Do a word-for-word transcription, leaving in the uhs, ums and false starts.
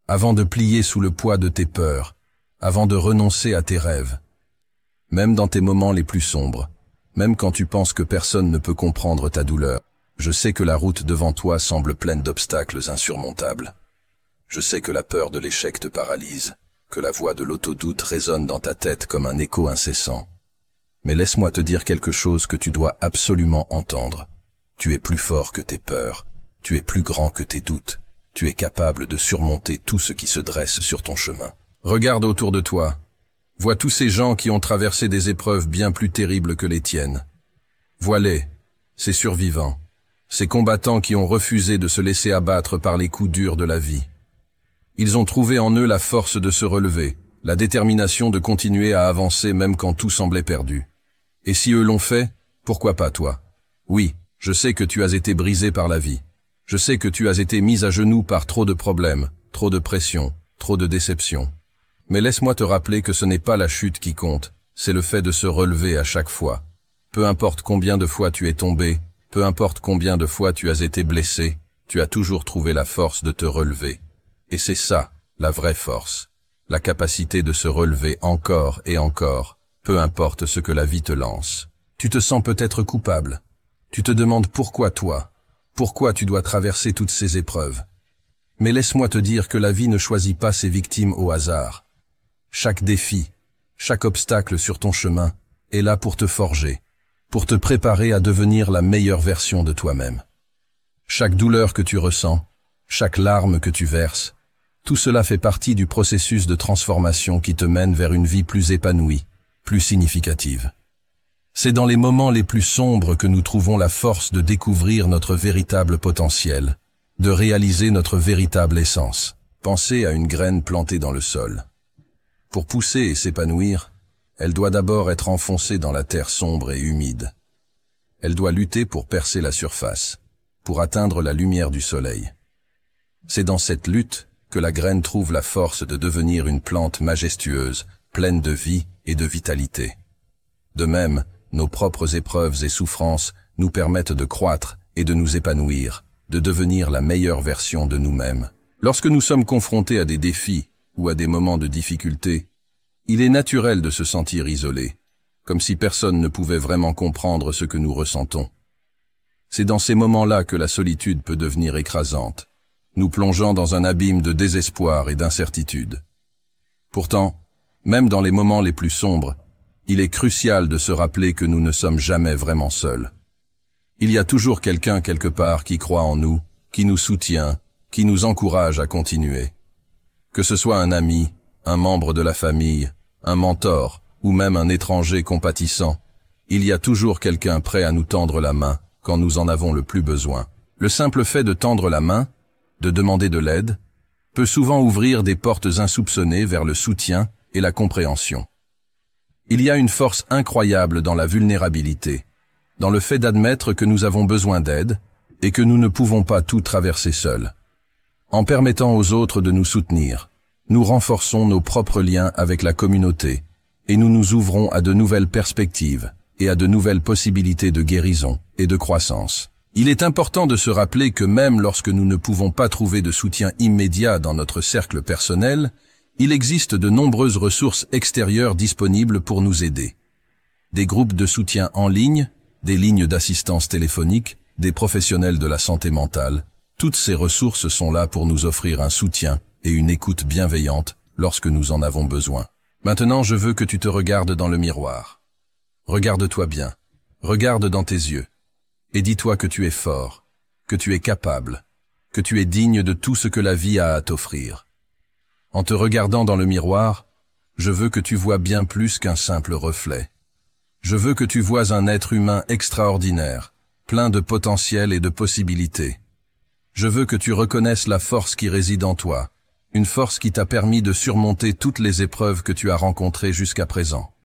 avant de plier sous le poids de tes peurs, avant de renoncer à tes rêves. Même dans tes moments les plus sombres, même quand tu penses que personne ne peut comprendre ta douleur, je sais que la route devant toi semble pleine d'obstacles insurmontables. Je sais que la peur de l'échec te paralyse, que la voix de l'autodoute résonne dans ta tête comme un écho incessant. Mais laisse-moi te dire quelque chose que tu dois absolument entendre. Tu es plus fort que tes peurs, tu es plus grand que tes doutes, tu es capable de surmonter tout ce qui se dresse sur ton chemin. Regarde autour de toi. Vois tous ces gens qui ont traversé des épreuves bien plus terribles que les tiennes. Vois-les, ces survivants, ces combattants qui ont refusé de se laisser abattre par les coups durs de la vie. Ils ont trouvé en eux la force de se relever, la détermination de continuer à avancer même quand tout semblait perdu. Et si eux l'ont fait, pourquoi pas toi? Oui, je sais que tu as été brisé par la vie. Je sais que tu as été mis à genoux par trop de problèmes, trop de pression, trop de déceptions. Mais laisse-moi te rappeler que ce n'est pas la chute qui compte, c'est le fait de se relever à chaque fois. Peu importe combien de fois tu es tombé, peu importe combien de fois tu as été blessé, tu as toujours trouvé la force de te relever. Et c'est ça, la vraie force. La capacité de se relever encore et encore, peu importe ce que la vie te lance. Tu te sens peut-être coupable. Tu te demandes pourquoi toi, pourquoi tu dois traverser toutes ces épreuves. Mais laisse-moi te dire que la vie ne choisit pas ses victimes au hasard. Chaque défi, chaque obstacle sur ton chemin est là pour te forger, pour te préparer à devenir la meilleure version de toi-même. Chaque douleur que tu ressens, chaque larme que tu verses, tout cela fait partie du processus de transformation qui te mène vers une vie plus épanouie, plus significative. C'est dans les moments les plus sombres que nous trouvons la force de découvrir notre véritable potentiel, de réaliser notre véritable essence. Pensez à une graine plantée dans le sol. Pour pousser et s'épanouir, elle doit d'abord être enfoncée dans la terre sombre et humide. Elle doit lutter pour percer la surface, pour atteindre la lumière du soleil. C'est dans cette lutte que la graine trouve la force de devenir une plante majestueuse, pleine de vie et de vitalité. De même, nos propres épreuves et souffrances nous permettent de croître et de nous épanouir, de devenir la meilleure version de nous-mêmes. Lorsque nous sommes confrontés à des défis ou à des moments de difficulté, il est naturel de se sentir isolé, comme si personne ne pouvait vraiment comprendre ce que nous ressentons. C'est dans ces moments-là que la solitude peut devenir écrasante, nous plongeant dans un abîme de désespoir et d'incertitude. Pourtant, même dans les moments les plus sombres, il est crucial de se rappeler que nous ne sommes jamais vraiment seuls. Il y a toujours quelqu'un quelque part qui croit en nous, qui nous soutient, qui nous encourage à continuer. Que ce soit un ami, un membre de la famille, un mentor ou même un étranger compatissant, il y a toujours quelqu'un prêt à nous tendre la main quand nous en avons le plus besoin. Le simple fait de tendre la main, de demander de l'aide, peut souvent ouvrir des portes insoupçonnées vers le soutien et la compréhension. Il y a une force incroyable dans la vulnérabilité, dans le fait d'admettre que nous avons besoin d'aide et que nous ne pouvons pas tout traverser seuls. En permettant aux autres de nous soutenir, nous renforçons nos propres liens avec la communauté et nous nous ouvrons à de nouvelles perspectives et à de nouvelles possibilités de guérison et de croissance. Il est important de se rappeler que même lorsque nous ne pouvons pas trouver de soutien immédiat dans notre cercle personnel, il existe de nombreuses ressources extérieures disponibles pour nous aider. Des groupes de soutien en ligne, des lignes d'assistance téléphonique, des professionnels de la santé mentale, toutes ces ressources sont là pour nous offrir un soutien et une écoute bienveillante lorsque nous en avons besoin. Maintenant, je veux que tu te regardes dans le miroir. Regarde-toi bien, regarde dans tes yeux, et dis-toi que tu es fort, que tu es capable, que tu es digne de tout ce que la vie a à t'offrir. En te regardant dans le miroir, je veux que tu vois bien plus qu'un simple reflet. Je veux que tu vois un être humain extraordinaire, plein de potentiel et de possibilités. Je veux que tu reconnaisses la force qui réside en toi, une force qui t'a permis de surmonter toutes les épreuves que tu as rencontrées jusqu'à présent.